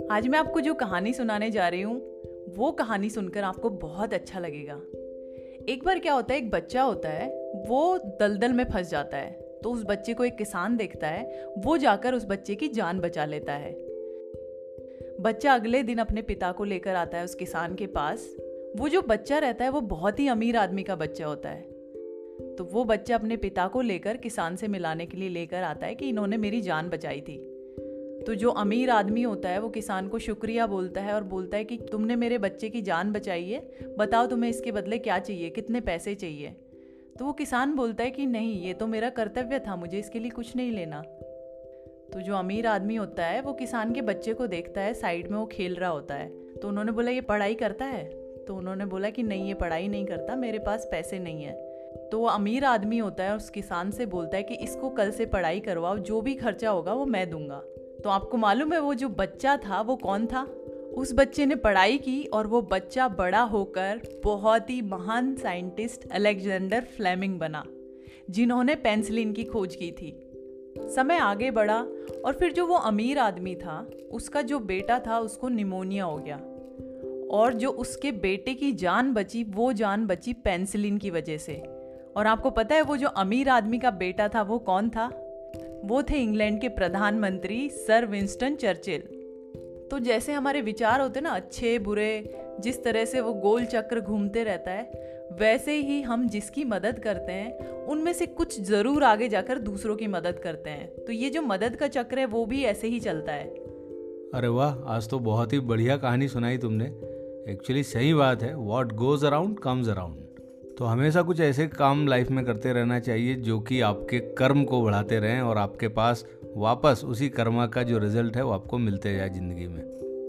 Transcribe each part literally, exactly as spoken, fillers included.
आज मैं आपको जो कहानी सुनाने जा रही हूँ वो कहानी सुनकर आपको बहुत अच्छा लगेगा। एक बार क्या होता है, एक बच्चा होता है, वो दलदल में फंस जाता है। तो उस बच्चे को एक किसान देखता है, वो जाकर उस बच्चे की जान बचा लेता है। बच्चा अगले दिन अपने पिता को लेकर आता है उस किसान के पास। वो जो बच्चा रहता है वो बहुत ही अमीर आदमी का बच्चा होता है। तो वो बच्चा अपने पिता को लेकर किसान से मिलाने के लिए लेकर आता है कि इन्होंने मेरी जान बचाई थी। तो जो अमीर आदमी होता है वो किसान को शुक्रिया बोलता है और बोलता है कि तुमने मेरे बच्चे की जान बचाई है, बताओ तुम्हें इसके बदले क्या चाहिए, कितने पैसे चाहिए। तो वो किसान बोलता है कि नहीं, ये तो मेरा कर्तव्य था, मुझे इसके लिए कुछ नहीं लेना। तो जो अमीर आदमी होता है वो किसान के बच्चे को देखता है, साइड में वो खेल रहा होता है। तो उन्होंने बोला ये पढ़ाई करता है? तो उन्होंने बोला कि नहीं, ये पढ़ाई नहीं करता, मेरे पास पैसे नहीं है। तो वो अमीर आदमी होता है और उस किसान से बोलता है कि इसको कल से पढ़ाई करवाओ, जो भी खर्चा होगा वो मैं दूंगा। तो आपको मालूम है वो जो बच्चा था वो कौन था? उस बच्चे ने पढ़ाई की और वो बच्चा बड़ा होकर बहुत ही महान साइंटिस्ट अलेक्जेंडर फ्लेमिंग बना, जिन्होंने पेनिसिलिन की खोज की थी। समय आगे बढ़ा और फिर जो वो अमीर आदमी था उसका जो बेटा था उसको निमोनिया हो गया, और जो उसके बेटे की जान बची वो जान बची पेनिसिलिन की वजह से। और आपको पता है वो जो अमीर आदमी का बेटा था वो कौन था? वो थे इंग्लैंड के प्रधानमंत्री सर विंस्टन चर्चिल। तो जैसे हमारे विचार होते ना, अच्छे बुरे, जिस तरह से वो गोल चक्र घूमते रहता है, वैसे ही हम जिसकी मदद करते हैं उनमें से कुछ ज़रूर आगे जाकर दूसरों की मदद करते हैं। तो ये जो मदद का चक्र है वो भी ऐसे ही चलता है। अरे वाह, आज तो बहुत ही बढ़िया कहानी सुनाई तुमने। एक्चुअली सही बात है, what goes around comes around. तो हमेशा कुछ ऐसे काम लाइफ में करते रहना चाहिए जो कि आपके कर्म को बढ़ाते रहें और आपके पास वापस उसी कर्म का जो रिजल्ट है वो आपको मिलते जाए ज़िंदगी में।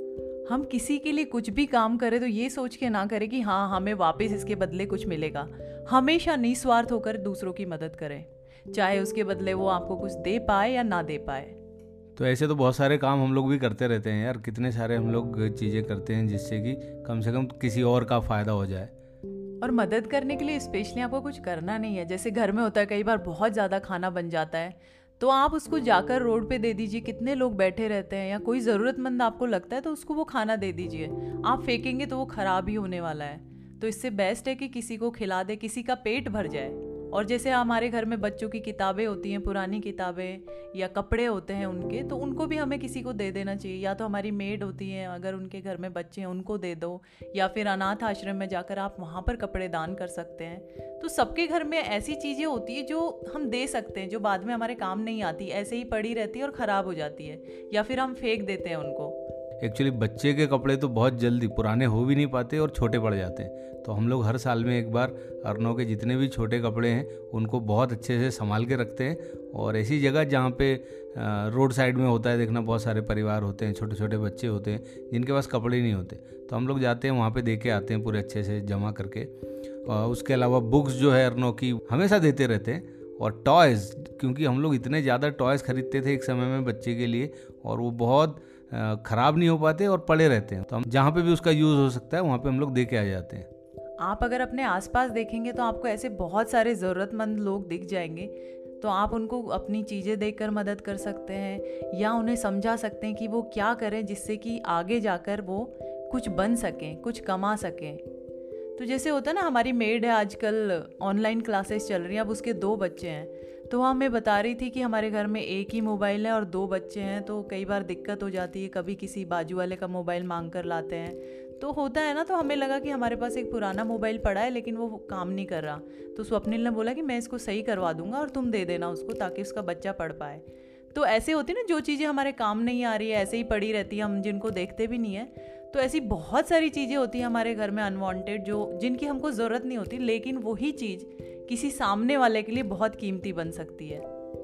हम किसी के लिए कुछ भी काम करें तो ये सोच के ना करें कि हाँ हमें वापस इसके बदले कुछ मिलेगा। हमेशा निस्वार्थ होकर दूसरों की मदद करें, चाहे उसके बदले वो आपको कुछ दे पाए या ना दे पाए। तो ऐसे तो बहुत सारे काम हम लोग भी करते रहते हैं यार, कितने सारे हम लोग चीज़ें करते हैं जिससे कि कम से कम किसी और का फ़ायदा हो जाए। और मदद करने के लिए स्पेशली आपको कुछ करना नहीं है। जैसे घर में होता है, कई बार बहुत ज़्यादा खाना बन जाता है तो आप उसको जाकर रोड पे दे दीजिए। कितने लोग बैठे रहते हैं, या कोई ज़रूरतमंद आपको लगता है तो उसको वो खाना दे दीजिए। आप फेंकेंगे तो वो ख़राब ही होने वाला है। तो इससे बेस्ट है कि किसी को खिला दे, किसी का पेट भर जाए। और जैसे हमारे घर में बच्चों की किताबें होती हैं, पुरानी किताबें या कपड़े होते हैं उनके, तो उनको भी हमें किसी को दे देना चाहिए। या तो हमारी मेड होती हैं, अगर उनके घर में बच्चे हैं उनको दे दो, या फिर अनाथ आश्रम में जाकर आप वहाँ पर कपड़े दान कर सकते हैं। तो सबके घर में ऐसी चीज़ें होती है जो हम दे सकते हैं, जो बाद में हमारे काम नहीं आती, ऐसे ही पड़ी रहती है और ख़राब हो जाती है, या फिर हम फेंक देते हैं उनको। एक्चुअली बच्चे के कपड़े तो बहुत जल्दी पुराने हो भी नहीं पाते और छोटे पड़ जाते हैं। तो हम लोग हर साल में एक बार अर्नव के जितने भी छोटे कपड़े हैं उनको बहुत अच्छे से संभाल के रखते हैं। और ऐसी जगह जहाँ पे रोड साइड में होता है, देखना बहुत सारे परिवार होते हैं, छोटे छोटे बच्चे होते हैं जिनके पास कपड़े नहीं होते, तो हम लोग जाते हैं वहाँ पे दे के आते हैं पूरे अच्छे से जमा करके। और उसके अलावा बुक्स जो है अर्नव की हमेशा देते रहते हैं। और टॉयज़, क्योंकि हम लोग इतने ज़्यादा टॉयज़ खरीदते थे एक समय में बच्चे के लिए, और वो बहुत ख़राब नहीं हो पाते और पड़े रहते हैं। तो हम जहाँ पे भी उसका यूज़ हो सकता है वहाँ पे हम लोग दे के आ जाते हैं। आप अगर अपने आसपास देखेंगे तो आपको ऐसे बहुत सारे ज़रूरतमंद लोग दिख जाएंगे। तो आप उनको अपनी चीज़ें देकर मदद कर सकते हैं, या उन्हें समझा सकते हैं कि वो क्या करें जिससे कि आगे जाकर वो कुछ बन सकें, कुछ कमा सकें। तो जैसे होता है ना, हमारी मेड है, आजकल ऑनलाइन क्लासेस चल रही हैं, अब उसके दो बच्चे हैं। तो वो हमें बता रही थी कि हमारे घर में एक ही मोबाइल है और दो बच्चे हैं, तो कई बार दिक्कत हो जाती है, कभी किसी बाजू वाले का मोबाइल मांग कर लाते हैं, तो होता है ना। तो हमें लगा कि हमारे पास एक पुराना मोबाइल पड़ा है लेकिन वो काम नहीं कर रहा। तो स्वप्निल ने बोला कि मैं इसको सही करवा दूंगा और तुम दे देना उसको, ताकि उसका बच्चा पढ़ पाए। तो ऐसे होती ना, जो चीज़ें हमारे काम नहीं आ रही है ऐसे ही पड़ी रहती है, हम जिनको देखते भी नहीं है। तो ऐसी बहुत सारी चीज़ें होती हैं हमारे घर में अनवांटेड, जो जिनकी हमको ज़रूरत नहीं होती, लेकिन वही चीज़ किसी सामने वाले के लिए बहुत कीमती बन सकती है।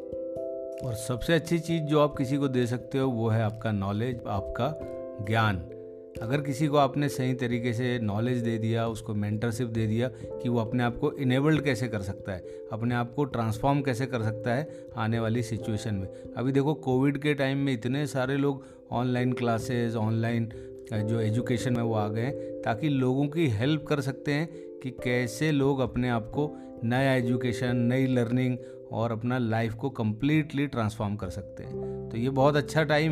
और सबसे अच्छी चीज़ जो आप किसी को दे सकते हो वो है आपका नॉलेज, आपका ज्ञान। अगर किसी को आपने सही तरीके से नॉलेज दे दिया, उसको मेंटरशिप दे दिया कि वो अपने आप को इनेबल्ड कैसे कर सकता है, अपने आप को ट्रांसफॉर्म कैसे कर सकता है आने वाली सिचुएशन में। अभी देखो कोविड के टाइम में इतने सारे लोग ऑनलाइन क्लासेस, ऑनलाइन जो एजुकेशन में वो आ गए हैं, ताकि लोगों की हेल्प कर सकते हैं कि कैसे लोग अपने आप को नया एजुकेशन, नई लर्निंग और अपना लाइफ को कम्प्लीटली ट्रांसफॉर्म कर सकते हैं। तो ये बहुत अच्छा टाइम है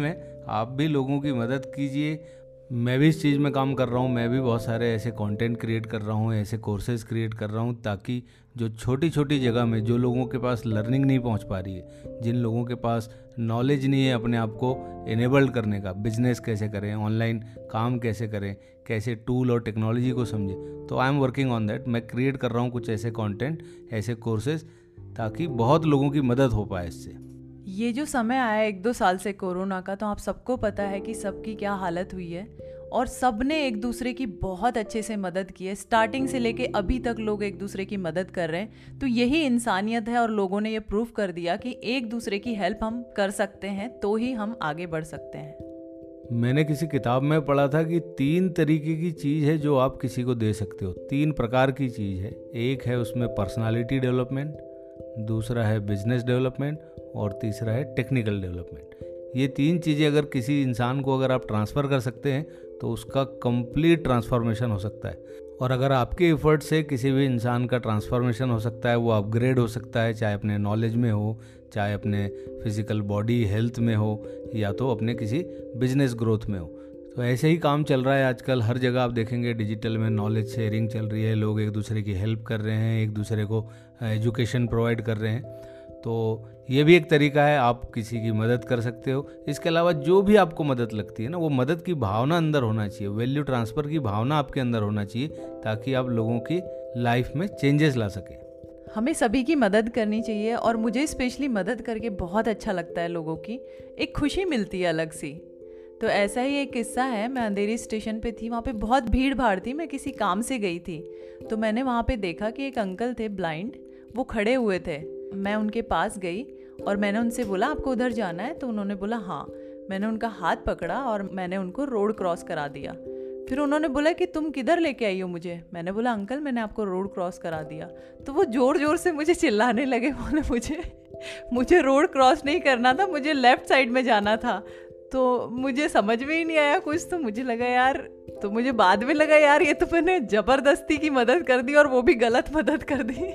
आप भी लोगों की मदद कीजिए। मैं भी इस चीज़ में काम कर रहा हूँ, मैं भी बहुत सारे ऐसे कंटेंट क्रिएट कर रहा हूँ, ऐसे कोर्सेज क्रिएट कर रहा हूँ, ताकि जो छोटी छोटी जगह में जो लोगों के पास लर्निंग नहीं पहुँच पा रही है, जिन लोगों के पास नॉलेज नहीं है अपने आप को इनेबल्ड करने का, बिजनेस कैसे करें, ऑनलाइन काम कैसे करें, कैसे टूल और टेक्नोलॉजी को समझें, तो I am working on that. मैं क्रिएट कर रहा हूँ कुछ ऐसे कंटेंट, ऐसे कोर्सेज, ताकि बहुत लोगों की मदद हो पाए इससे। ये जो समय आया एक दो साल से कोरोना का, तो आप सबको पता है कि सबकी क्या हालत हुई है, और सब ने एक दूसरे की बहुत अच्छे से मदद की है। स्टार्टिंग से लेके अभी तक लोग एक दूसरे की मदद कर रहे हैं, तो यही इंसानियत है। और लोगों ने ये प्रूव कर दिया कि एक दूसरे की हेल्प हम कर सकते हैं, तो ही हम आगे बढ़ सकते हैं। मैंने किसी किताब में पढ़ा था कि तीन तरीके की चीज़ है जो आप किसी को दे सकते हो, तीन प्रकार की चीज़ है। एक है उसमें पर्सनालिटी डेवलपमेंट, दूसरा है बिजनेस डेवलपमेंट, और तीसरा है टेक्निकल डेवलपमेंट। ये तीन चीज़ें अगर किसी इंसान को अगर आप ट्रांसफ़र कर सकते हैं तो उसका कंप्लीट ट्रांसफॉर्मेशन हो सकता है। और अगर आपके एफर्ट से किसी भी इंसान का ट्रांसफॉर्मेशन हो सकता है, वो अपग्रेड हो सकता है, चाहे अपने नॉलेज में हो, चाहे अपने फिजिकल बॉडी हेल्थ में हो, या तो अपने किसी बिजनेस ग्रोथ में हो। तो ऐसे ही काम चल रहा है आजकल। हर जगह आप देखेंगे डिजिटल में नॉलेज शेयरिंग चल रही है, लोग एक दूसरे की हेल्प कर रहे हैं, एक दूसरे को एजुकेशन प्रोवाइड कर रहे हैं। तो ये भी एक तरीका है, आप किसी की मदद कर सकते हो। इसके अलावा जो भी आपको मदद लगती है ना, वो मदद की भावना अंदर होना चाहिए, वैल्यू ट्रांसफ़र की भावना आपके अंदर होना चाहिए, ताकि आप लोगों की लाइफ में चेंजेस ला सकें। हमें सभी की मदद करनी चाहिए, और मुझे स्पेशली मदद करके बहुत अच्छा लगता है। लोगों की एक खुशी मिलती है अलग सी। तो ऐसा ही एक किस्सा है, मैं अंधेरी स्टेशन पे थी, वहाँ पे बहुत भीड़ भाड़ थी, मैं किसी काम से गई थी। तो मैंने वहाँ पे देखा कि एक अंकल थे ब्लाइंड, वो खड़े हुए थे। मैं उनके पास गई और मैंने उनसे बोला आपको उधर जाना है? तो उन्होंने बोला हाँ। मैंने उनका हाथ पकड़ा और मैंने उनको रोड क्रॉस करा दिया। फिर उन्होंने बोला कि तुम किधर लेके आई हो मुझे? मैंने बोला अंकल मैंने आपको रोड क्रॉस करा दिया। तो वो ज़ोर ज़ोर से मुझे चिल्लाने लगे, बोले मुझे मुझे रोड क्रॉस नहीं करना था, मुझे लेफ़्ट साइड में जाना था। तो मुझे समझ में ही नहीं आया कुछ। तो मुझे लगा यार, तो मुझे बाद में लगा यार ये तो मैंने ज़बरदस्ती की मदद कर दी, और वो भी गलत मदद कर दी।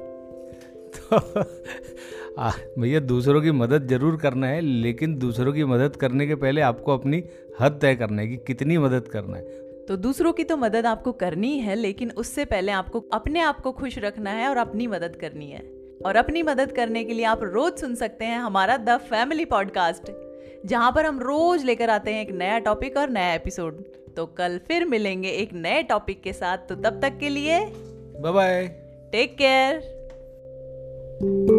तो भैया दूसरों की मदद ज़रूर करना है, लेकिन दूसरों की मदद करने के पहले आपको अपनी हद तय करना है कि कितनी मदद करना है। तो दूसरों की तो मदद आपको करनी है, लेकिन उससे पहले आपको अपने आप को खुश रखना है और अपनी मदद करनी है। और अपनी मदद करने के लिए आप रोज सुन सकते हैं हमारा द फैमिली पॉडकास्ट, जहां पर हम रोज लेकर आते हैं एक नया टॉपिक और नया एपिसोड। तो कल फिर मिलेंगे एक नए टॉपिक के साथ। तो तब तक के लिए बाय बाय, टेक केयर।